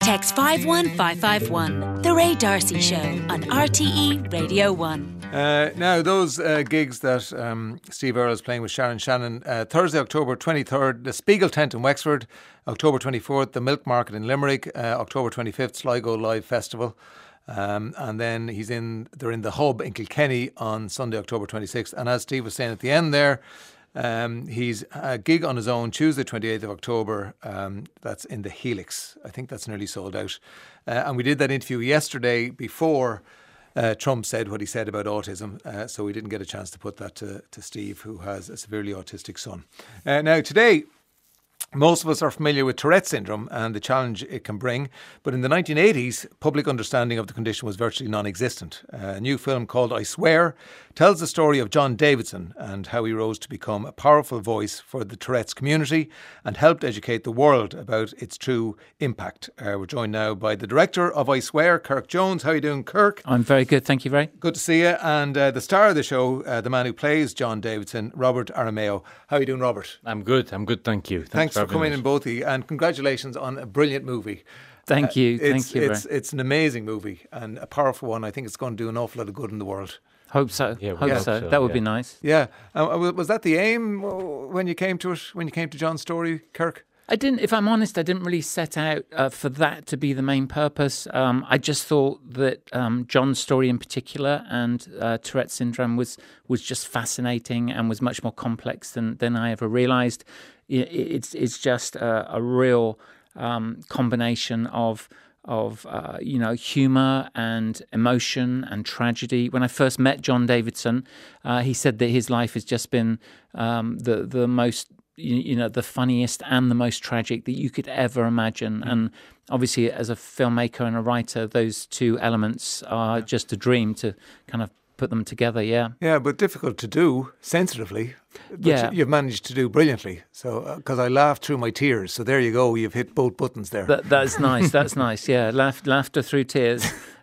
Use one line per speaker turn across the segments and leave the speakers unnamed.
Text 51551. The Ray D'Arcy Show on RTE Radio 1.
Now, those gigs that Steve Earle is playing with Sharon Shannon, Thursday, October 23rd, the Spiegel Tent in Wexford, October 24th, the Milk Market in Limerick, October 25th, Sligo Live Festival. And then they're in the Hub in Kilkenny on Sunday, October 26th. And as Steve was saying at the end there, he's a gig on his own Tuesday, 28th of October. That's in the Helix. I think that's nearly sold out. And we did that interview yesterday before Trump said what he said about autism. So we didn't get a chance to put that to Steve, who has a severely autistic son. Now, today, most of us are familiar with Tourette's syndrome and the challenge it can bring, but in the 1980s, public understanding of the condition was virtually non-existent. A new film called I Swear tells the story of John Davidson and how he rose to become a powerful voice for the Tourette's community and helped educate the world about its true impact. We're joined now by the director of I Swear, Kirk Jones. How are you doing, Kirk?
I'm very good, thank you, Ray.
Good to see you. And the star of the show, the man who plays John Davidson, Robert Aramayo. How are you doing, Robert?
I'm good, thank you.
Thanks for coming in, both of you, and congratulations on a brilliant movie.
Thank you.
It's an amazing movie and a powerful one. I think it's going to do an awful lot of good in the world.
Hope so. Hope so. That would be nice.
Yeah. Was that the aim when you came to it? When you came to John's story, Kirk?
I didn't. If I'm honest, I didn't really set out for that to be the main purpose. I just thought that John's story in particular and Tourette's syndrome was just fascinating and was much more complex than I ever realised. It's just a real combination of humour and emotion and tragedy. When I first met John Davidson, he said that his life has just been the most, the funniest and the most tragic that you could ever imagine. And obviously, as a filmmaker and a writer, those two elements are just a dream to kind of put them together. Yeah,
but difficult to do sensitively.
But
you've managed to do brilliantly. So because I laughed through my tears, so there you go. You've hit both buttons there.
That's nice. That's nice. Yeah, laughter through tears.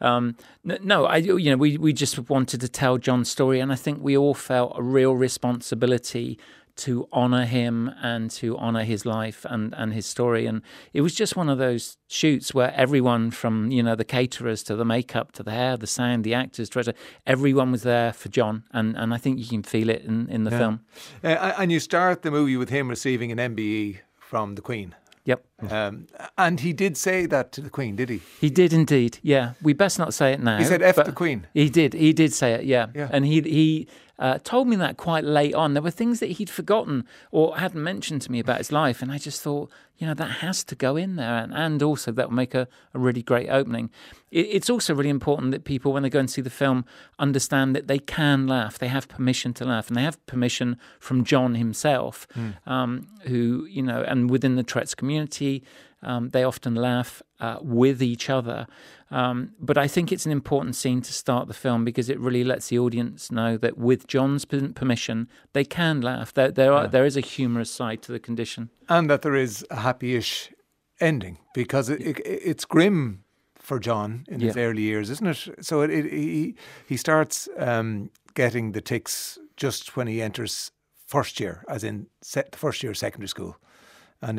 We just wanted to tell John's story, and I think we all felt a real responsibility to honour him and to honour his life and his story. And it was just one of those shoots where everyone from, the caterers to the makeup to the hair, the sound, the actors, director, everyone was there for John. And I think you can feel it in the film.
And you start the movie with him receiving an MBE from the Queen.
Yep.
And he did say that to the Queen, did he?
He did indeed, yeah. We best not say it now.
He said F the Queen.
He did say it, yeah. And he told me that quite late on. There were things that he'd forgotten or hadn't mentioned to me about his life, and I just thought, that has to go in there, and also that will make a really great opening. It's also really important that people, when they go and see the film, understand that they can laugh. They have permission to laugh, and they have permission from John himself, who, and within the Tourette's community, they often laugh with each other. But I think it's an important scene to start the film because it really lets the audience know that with John's permission, they can laugh. There is a humorous side to the condition.
And that there is a happy-ish ending because it's grim for John in his early years, isn't it? So he starts getting the tics just when he enters first year, as in the first year of secondary school. And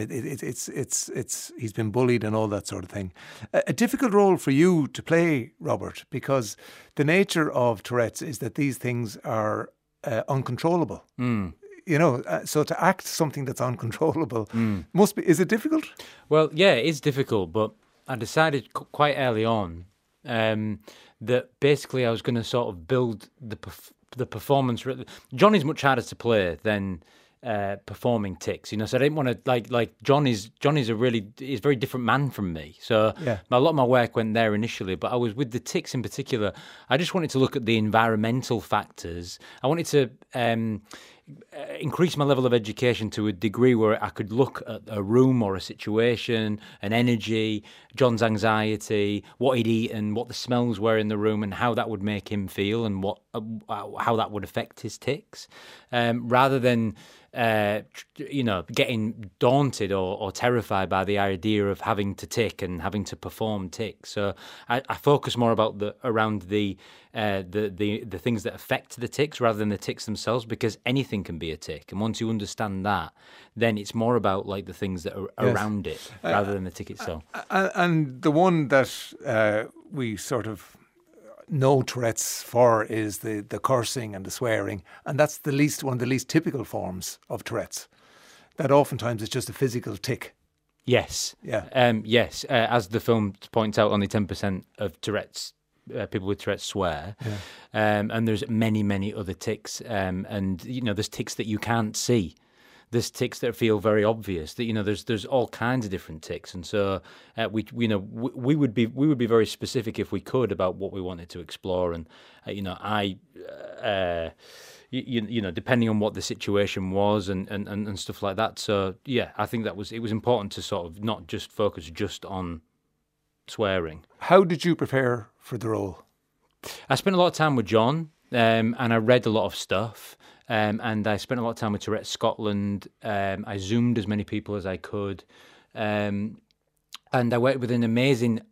he's been bullied and all that sort of thing. A difficult role for you to play, Robert, because the nature of Tourette's is that these things are uncontrollable. So to act something that's uncontrollable is it difficult?
Well, yeah, it is difficult, but I decided quite early on that basically I was going to sort of build the performance. John is much harder to play than performing tics, so I didn't want to like John is a very different man from me. So a lot of my work went there initially, but I was with the tics in particular. I just wanted to look at the environmental factors. I wanted to increase my level of education to a degree where I could look at a room or a situation, an energy, John's anxiety, what he'd eaten, what the smells were in the room, and how that would make him feel, and how that would affect his tics, rather than getting daunted or terrified by the idea of having to tick and having to perform tics. So I focus more around the things that affect the tics rather than the tics themselves, because anything can be a tic, and once you understand that, then it's more about like the things that are around it rather than the tic itself.
And the one that we sort of know Tourette's for is the cursing and the swearing, and that's one of the least typical forms of Tourette's. That oftentimes it's just a physical tic.
Yes.
Yeah.
Yes. As the film points out, only 10% of Tourette's people with Tourette's swear, and there's many other tics, and there's tics that you can't see. There's tics that feel very obvious. That there's all kinds of different tics, and so we would be very specific if we could about what we wanted to explore, and depending on what the situation was and stuff like that. So yeah, I think it was important to sort of not just focus just on swearing.
How did you prepare for the role?
I spent a lot of time with John, and I read a lot of stuff. And I spent a lot of time with Tourette's Scotland. I Zoomed as many people as I could. And I worked with an amazing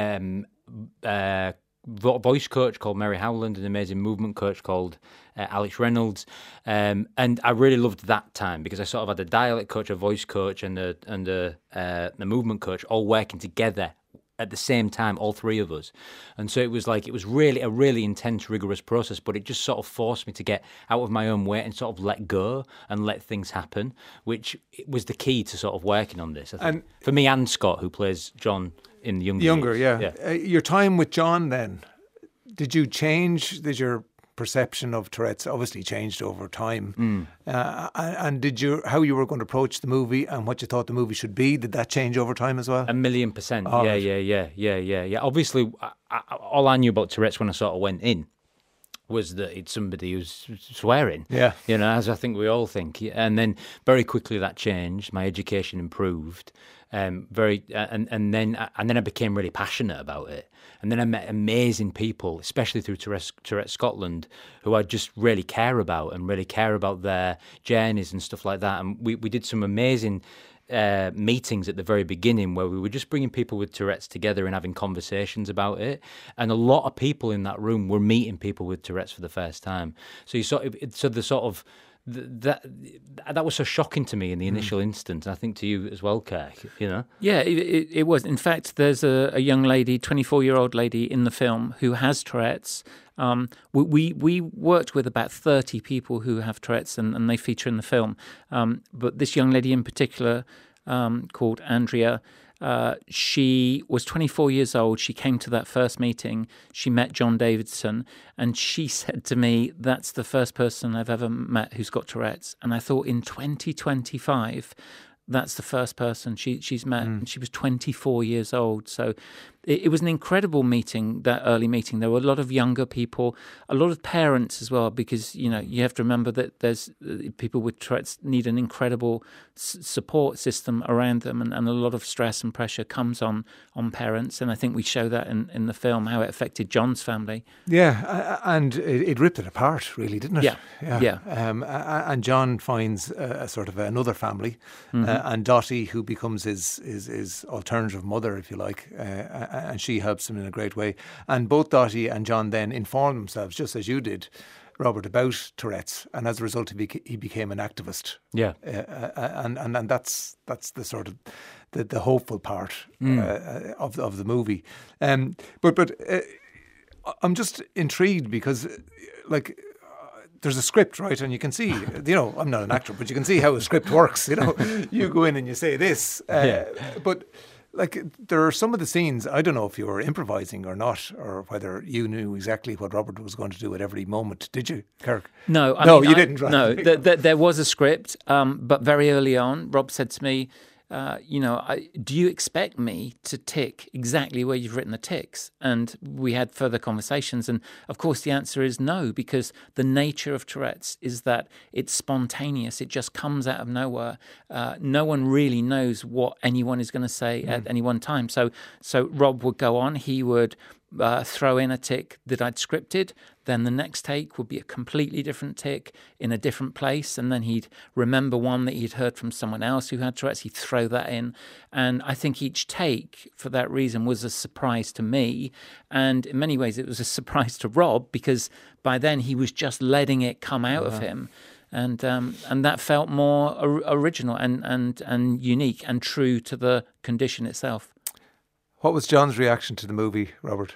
voice coach called Mary Howland, an amazing movement coach called Alex Reynolds. And I really loved that time because I sort of had a dialect coach, a voice coach, and a movement coach all working together at the same time, all three of us. And so it was really a really intense, rigorous process, but it just sort of forced me to get out of my own way and sort of let go and let things happen, which was the key to sort of working on this, I think. And for me and Scott, who plays John in the younger years.
Yeah. Your time with John then, did you change? Did your perception of Tourette's obviously changed over time? And how you were going to approach the movie and what you thought the movie should be, did that change over time as well?
1,000,000%. Yeah. Obviously, all I knew about Tourette's when I sort of went in was that it's somebody who's swearing.
Yeah.
As I think we all think. And then very quickly that changed. My education improved. And then I became really passionate about it. And then I met amazing people, especially through Tourette's Scotland, who I just really care about their journeys and stuff like that. And we did some amazing meetings at the very beginning where we were just bringing people with Tourette's together and having conversations about it. And a lot of people in that room were meeting people with Tourette's for the first time. So that was so shocking to me in the initial instance, and I think to you as well, Kirk,
Yeah, it was. In fact, there's a young lady, 24-year-old lady in the film who has Tourette's. We worked with about 30 people who have Tourette's, and they feature in the film. But this young lady in particular, called Andrea, she was 24 years old. She came to that first meeting. She met John Davidson, and she said to me, "That's the first person I've ever met who's got Tourette's." And I thought, in 2025, that's the first person she's met, and she was 24 years old. So it was an incredible meeting, that early meeting. There were a lot of younger people, a lot of parents as well, because, you have to remember that there's people with Tourette's need an incredible support system around them, and a lot of stress and pressure comes on parents. And I think we show that in the film, how it affected John's family.
Yeah, and it ripped it apart, really, didn't it?
Yeah.
And John finds a sort of another family, and Dottie, who becomes his alternative mother, if you like, and she helps him in a great way. And both Dottie and John then inform themselves, just as you did, Robert, about Tourette's, and as a result, he became an activist.
Yeah,
and that's the sort of the hopeful part of the movie. But I'm just intrigued because, there's a script, right? And you can see, I'm not an actor, but you can see how a script works. You go in and you say this, but. There are some of the scenes, I don't know if you were improvising or not, or whether you knew exactly what Robert was going to do at every moment. Did you, Kirk?
No,
you didn't. Right?
No, there was a script, but very early on, Rob said to me, do you expect me to tick exactly where you've written the ticks? And we had further conversations. And of course, the answer is no, because the nature of Tourette's is that it's spontaneous. It just comes out of nowhere. No one really knows what anyone is going to say at any one time. So Rob would go on. He would throw in a tic that I'd scripted. Then the next take would be a completely different tic in a different place. And then he'd remember one that he'd heard from someone else who had Tourette's. He'd throw that in. And I think each take, for that reason, was a surprise to me. And in many ways, it was a surprise to Rob, because by then he was just letting it come out of him. And that felt more original and unique and true to the condition itself.
What was John's reaction to the movie, Robert?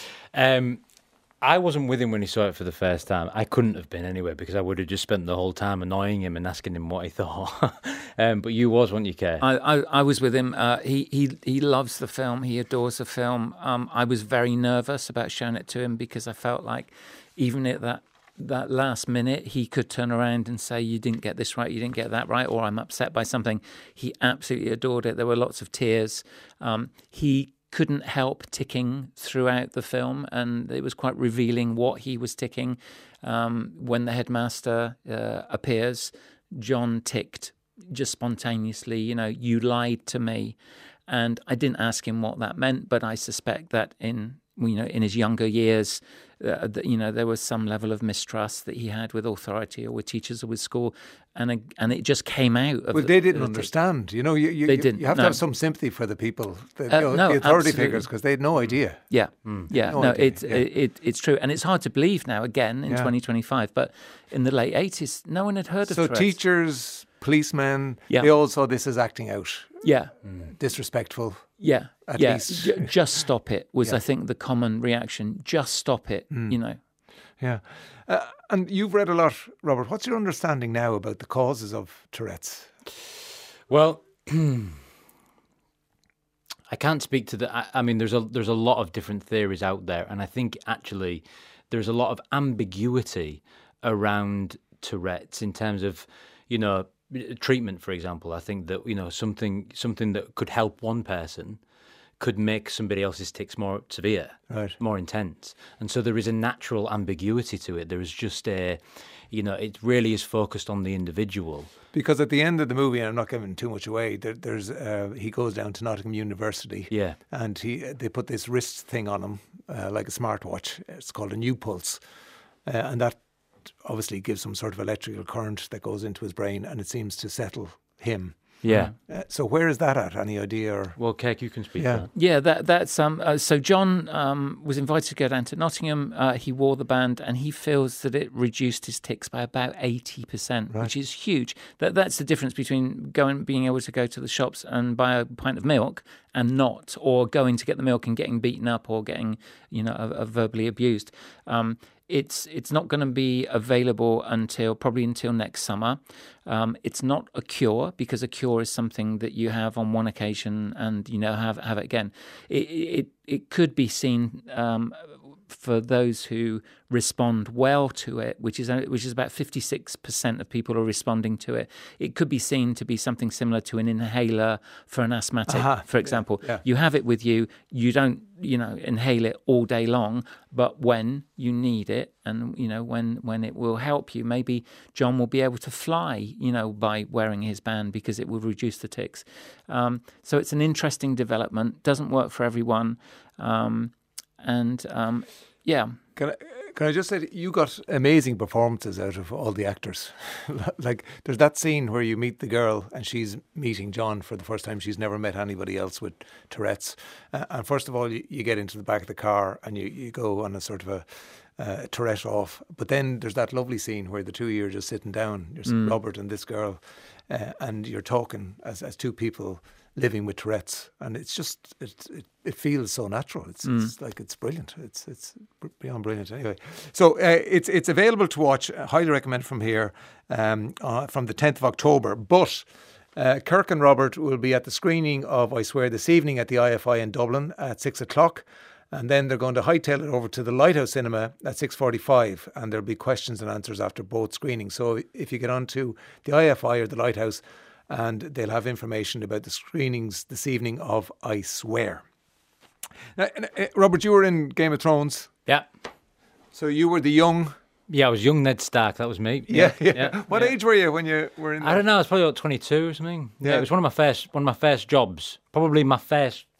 I wasn't with him when he saw it for the first time. I couldn't have been anyway, because I would have just spent the whole time annoying him and asking him what he thought. But you was, weren't you, Kay?
I was with him. He loves the film. He adores the film. I was very nervous about showing it to him, because I felt like even at that last minute, he could turn around and say, you didn't get this right, you didn't get that right, or I'm upset by something. He absolutely adored it. There were lots of tears. He couldn't help ticking throughout the film, and it was quite revealing what he was ticking. When the headmaster appears, John ticked just spontaneously, you lied to me. And I didn't ask him what that meant, but I suspect that in his younger years, there was some level of mistrust that he had with authority or with teachers or with school, and it just came out.
Well, they didn't understand. They didn't. You have to have some sympathy for the people, the authority
absolutely.
figures, because they had no idea.
Yeah, it's true, and it's hard to believe now again in 2025. But in the late 80s, no one had heard of Tourette's.
So teachers, policemen, they all saw this as acting out.
Yeah,
disrespectful.
Yeah,
at least.
Just stop it was, I think, the common reaction. Just stop it,
Yeah. And you've read a lot, Robert. What's your understanding now about the causes of Tourette's?
Well, I can't speak to I mean, there's a lot of different theories out there, and I think actually there's a lot of ambiguity around Tourette's in terms of, treatment, for example. I think that something that could help one person could make somebody else's tics more severe,
right,
more intense. And so there is a natural ambiguity to it. There is just it really is focused on the individual. Because
at the end of the movie, and I'm not giving too much away, there's he goes down to Nottingham University, and they put this wrist thing on him, like a smartwatch. It's called a New Pulse, and that obviously gives some sort of electrical current that goes into his brain, and it seems to settle him.
Yeah.
So where is that at? Any idea? Or?
Well, Keck, you can speak to that.
Yeah, that's so John was invited to go down to Nottingham. He wore the band, and he feels that it reduced his tics by about 80%, which is huge. That's the difference between being able to go to the shops and buy a pint of milk and not, or going to get the milk and getting beaten up or getting verbally abused. It's not going to be available probably until next summer. It's not a cure, because a cure is something that you have on one occasion and have it again. It could be seen for those who respond well to it, which is about 56% of people are responding to it. It could be seen to be something similar to an inhaler for an asthmatic, for example.
Yeah.
You have it with you. You don't, inhale it all day long, but when you need it, and when it will help you, maybe John will be able to fly, by wearing his band, because it will reduce the tics. So it's an interesting development. Doesn't work for everyone.
Can I just say that you got amazing performances out of all the actors? Like, there's that scene where you meet the girl and she's meeting John for the first time. She's never met anybody else with Tourette's. And first of all, you get into the back of the car and you go on a sort of a Tourette off. But then there's that lovely scene where the two of you are just sitting down, Robert and this girl, and you're talking as two people living with Tourette's, and it's just it feels so natural. It's like it's brilliant. It's beyond brilliant. Anyway, so it's available to watch. I highly recommend from here from the 10th of October. But Kirk and Robert will be at the screening of I Swear this evening at the IFI in Dublin at 6:00. And then they're going to hightail it over to the Lighthouse Cinema at 6:45, and there'll be questions and answers after both screenings. So if you get onto the IFI or the Lighthouse, and they'll have information about the screenings this evening of I Swear. Now, Robert, you were in Game of Thrones.
Yeah.
So you were the young...
Yeah, I was young Ned Stark. That was me.
Yeah. What age were you when you were in?
I don't know. I was probably about 22 or something. Yeah, it was one of my first jobs. Probably my first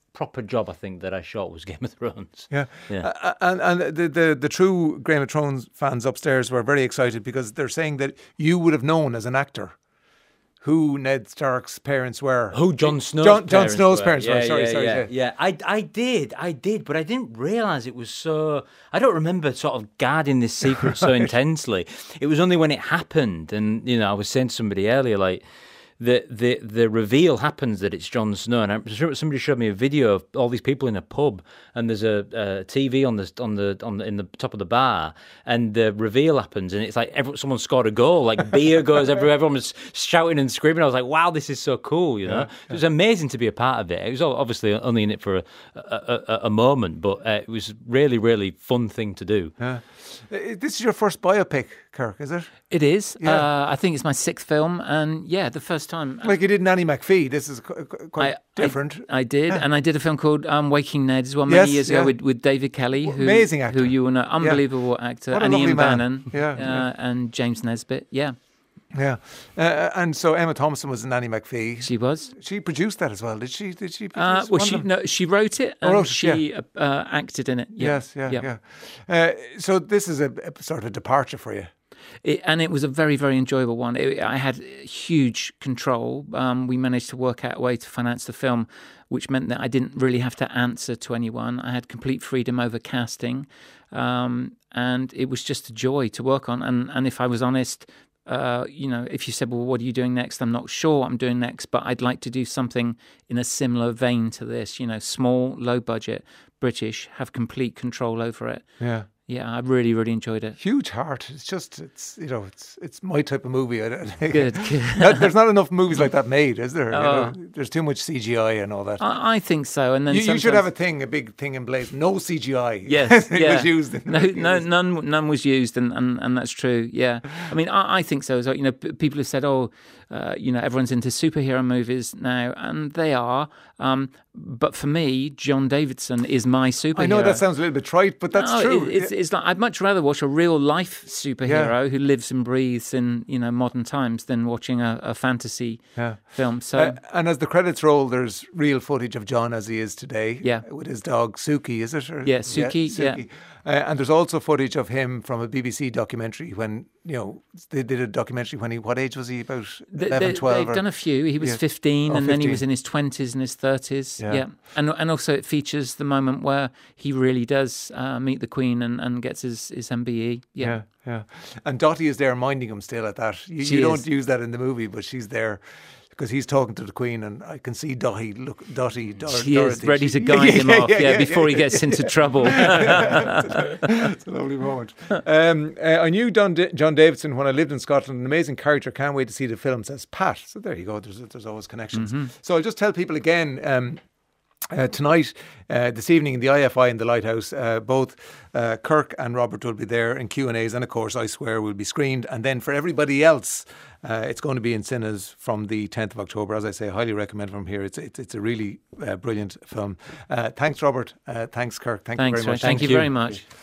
proper job I think that I shot was Game of Thrones.
Yeah. And the true Game of Thrones fans upstairs were very excited because they're saying that you would have known as an actor who Ned Stark's parents were.
Who Jon Snow's
parents were. Sorry.
Yeah. I did, but I didn't realise it was so... I don't remember sort of guarding this secret so intensely. It was only when it happened, and, you know, I was saying to somebody earlier, like, the reveal happens that it's Jon Snow, and somebody showed me a video of all these people in a pub, and there's a TV in the top of the bar, and the reveal happens, and it's like someone scored a goal, like beer goes everywhere, everyone was shouting and screaming. I was like, wow, this is so cool, you know. It was amazing to be a part of it. It was obviously only in it for a moment, but it was really, really fun thing to do.
Yeah. This is your first biopic, Kirk, is it?
It is. Yeah. I think it's my 6th film, and the first time.
Like you did Nanny McPhee. This is quite different.
I did, and I did a film called Waking Ned as well many years ago with David Kelly,
amazing actor,
who you will know, unbelievable actor, and Ian Bannon, and James Nesbitt. Yeah.
And so Emma Thompson was Nanny McPhee.
She was.
She produced that as well. Did she?
She wrote it and she acted in it. Yeah.
Yes. So this is a sort of a departure for you.
It was a very, very enjoyable one. I had huge control. We managed to work out a way to finance the film, which meant that I didn't really have to answer to anyone. I had complete freedom over casting, and it was just a joy to work on. And if I was honest, if you said, well, what are you doing next? I'm not sure what I'm doing next, but I'd like to do something in a similar vein to this, small, low budget, British, have complete control over it.
Yeah.
Yeah, I really, really enjoyed it.
Huge heart. It's my type of movie.
Good.
There's not enough movies like that made, is there? There's too much CGI and all that.
I think so. And then
you should have a big thing in place. No CGI.
Yes,
it was used.
None was used, and that's true. Yeah, I mean, I think so as well. People have said, everyone's into superhero movies now, and they are. But for me, John Davidson is my superhero.
I know that sounds a little bit trite, but that's true.
It's like I'd much rather watch a real life superhero who lives and breathes in modern times than watching a fantasy film. So
and as the credits roll, there's real footage of John as he is today.
Yeah,
with his dog Suki, is it?
Suki. Yeah.
And there's also footage of him from a BBC documentary when, they did a documentary when what age was he? About 11, 12?
They've done a few. He was 15 and 15. Then he was in his 20s and his 30s. Yeah. And also it features the moment where he really does meet the Queen and gets his MBE. Yeah.
And Dottie is there minding him still at that. You don't use that in the movie, but she's there. Because he's talking to the Queen, and I can see Dottie. She
is ready to guide him off, before he gets into trouble.
It's a lovely moment. I knew John Davidson when I lived in Scotland. An amazing character. Can't wait to see the film. Says Pat. So there you go. There's always connections. Mm-hmm. So I'll just tell people again. Tonight, this evening in the IFI in the Lighthouse, both Kirk and Robert will be there in Q&As, and of course I Swear will be screened. And then for everybody else, it's going to be in cinemas from the 10th of October. As I say, I highly recommend from here. It's a really brilliant film. Thanks, Robert. Thanks, Kirk. Thank you very much.
Thank you very much.